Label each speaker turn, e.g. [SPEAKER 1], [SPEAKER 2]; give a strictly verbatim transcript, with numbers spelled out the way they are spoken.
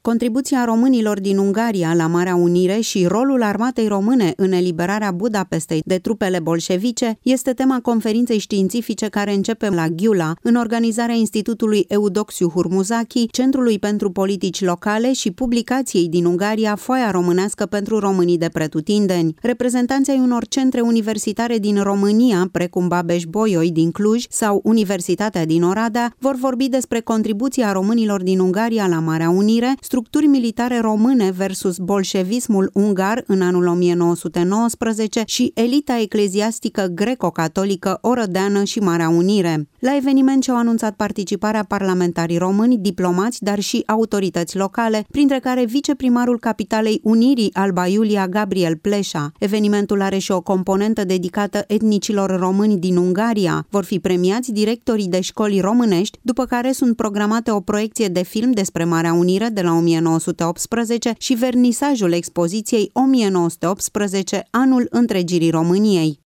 [SPEAKER 1] Contribuția românilor din Ungaria la Marea Unire și rolul armatei române în eliberarea Budapestei de trupele bolșevice este tema conferinței științifice care începe la Gyula, în organizarea Institutului Eudoxiu Hurmuzaki, Centrului pentru Politici Locale și publicației din Ungaria Foaia Românească pentru Românii de Pretutindeni. Reprezentanții ai unor centre universitare din România, precum Babeș-Bolyai din Cluj sau Universitatea din Oradea, vor vorbi despre contribuția românilor din Ungaria la Marea Unire, structuri militare române versus bolșevismul ungar în anul o mie nouă sute nouăsprezece și elita ecleziastică greco-catolică orădeană și Marea Unire. La eveniment și-au anunțat participarea parlamentarii români, diplomați, dar și autorități locale, printre care viceprimarul Capitalei Unirii Alba Iulia Gabriel Pleșa. Evenimentul are și o componentă dedicată etnicilor români din Ungaria. Vor fi premiați directorii de școli românești, după care sunt programate o proiecție de film despre Marea Unire de la o mie nouă sute optsprezece și vernisajul expoziției o mie nouă sute optsprezece, anul întregirii României.